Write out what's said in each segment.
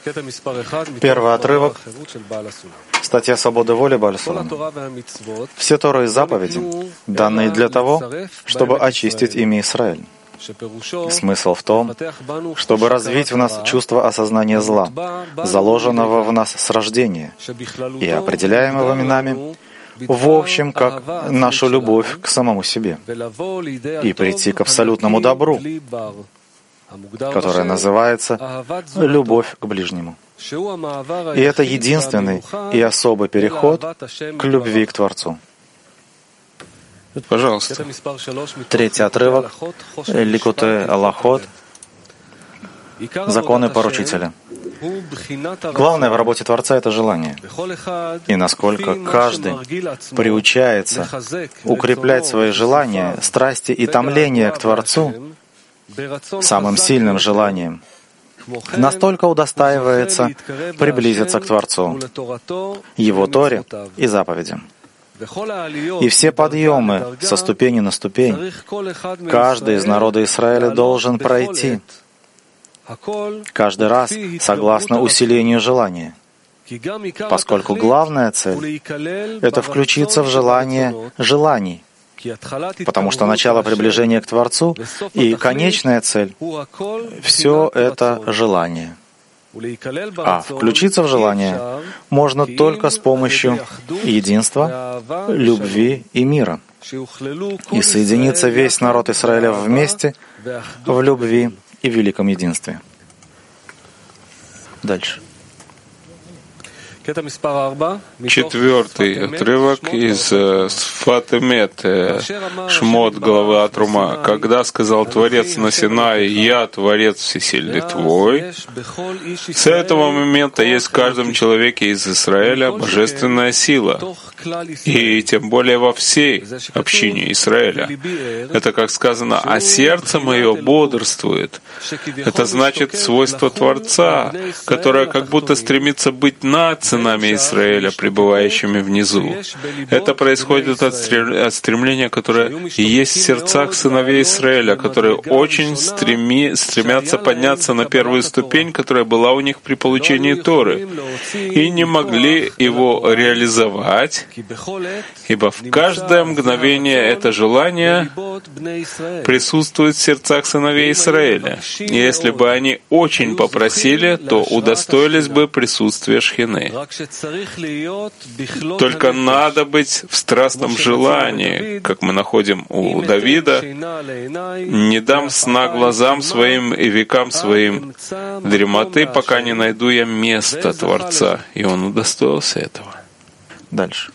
Первый отрывок. Статья «Свободы воли» Бааль Сулам. Все Торы и заповеди, данные для того, чтобы очистить ими Израиль. Смысл в том, чтобы развить в нас чувство осознания зла, заложенного в нас с рождения и определяемого нами в общем как нашу любовь к самому себе, и прийти к абсолютному добру, которое называется «любовь к ближнему». И это единственный и особый переход к любви к Творцу. Пожалуйста. Третий отрывок. Ликутей Алахот. Законы поручителя. Главное в работе Творца — это желание. И насколько каждый приучается укреплять свои желания, страсти и томления к Творцу самым сильным желанием, настолько удостаивается приблизиться к Творцу, Его Торе и заповедям. И все подъемы со ступени на ступень каждый из народа Израиля должен пройти, каждый раз согласно усилению желания, поскольку главная цель — это включиться в желание желаний, потому что начало приближения к Творцу и конечная цель — все это желание. А включиться в желание можно только с помощью единства, любви и мира. И соединится весь народ Израиля вместе в любви и в великом единстве. Дальше. Четвертый отрывок из Сфат Эмет, Шмот, главы Атрума. «Когда сказал Творец на Синае: «Я Творец всесильный твой», с этого момента есть в каждом человеке из Израиля божественная сила, и тем более во всей общине Израиля. Это, как сказано, «А сердце мое бодрствует». Это значит свойство Творца, которое как будто стремится быть над сынами Израиля, пребывающими внизу. Это происходит от стремления, которое есть в сердцах сыновей Израиля, которые очень стремятся подняться на первую ступень, которая была у них при получении Торы, и не могли его реализовать, ибо в каждое мгновение это желание присутствует в сердцах сыновей Израиля. И если бы они очень попросили, то удостоились бы присутствия Шхины. Только надо быть в страстном желании, как мы находим у Давида: «Не дам сна глазам своим и векам своим дремоты, пока не найду я место Творца». И он удостоился этого. Дальше.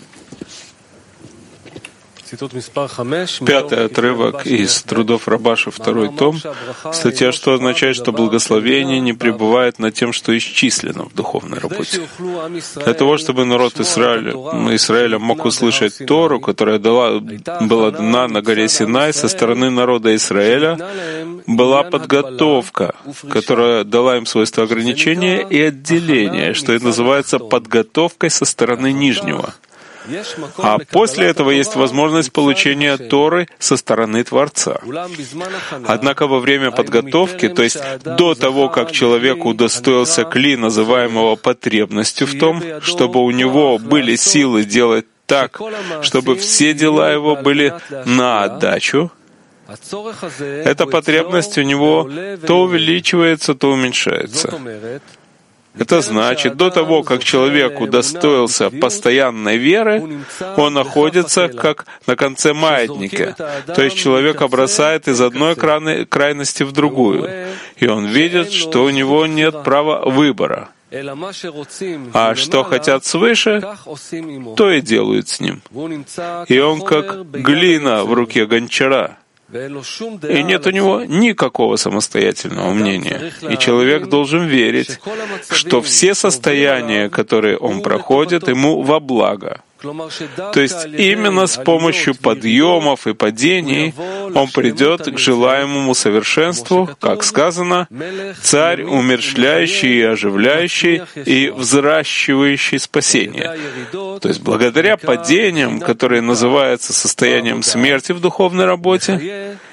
Пятый отрывок из Трудов Рабаши, второй том. Статья, что означает, что благословение не пребывает над тем, что исчислено в духовной работе. Для того, чтобы народ Израиля мог услышать Тору, которая была дана на горе Синай со стороны народа Израиля, была подготовка, которая дала им свойство ограничения и отделения, что и называется подготовкой со стороны Нижнего. А после этого есть возможность получения Торы со стороны Творца. Однако во время подготовки, то есть до того, как человек удостоился кли, называемого потребностью в том, чтобы у него были силы делать так, чтобы все дела его были на отдачу, эта потребность у него то увеличивается, то уменьшается. Это значит, до того, как человек удостоился постоянной веры, он находится как на конце маятника. То есть человек бросает из одной крайности в другую, и он видит, что у него нет права выбора. А что хотят свыше, то и делают с ним. И он как глина в руке гончара. И нет у него никакого самостоятельного мнения. И человек должен верить, что все состояния, которые он проходит, ему во благо. То есть именно с помощью подъемов и падений он придет к желаемому совершенству, как сказано, «Царь, умерщвляющий и оживляющий и взращивающий спасение». То есть благодаря падениям, которые называются состоянием смерти в духовной работе,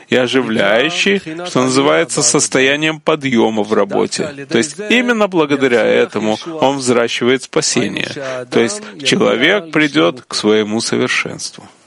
и оживляющий, что называется, состоянием подъема в работе. То есть именно благодаря этому он взращивает спасение. То есть человек придет к своему совершенству.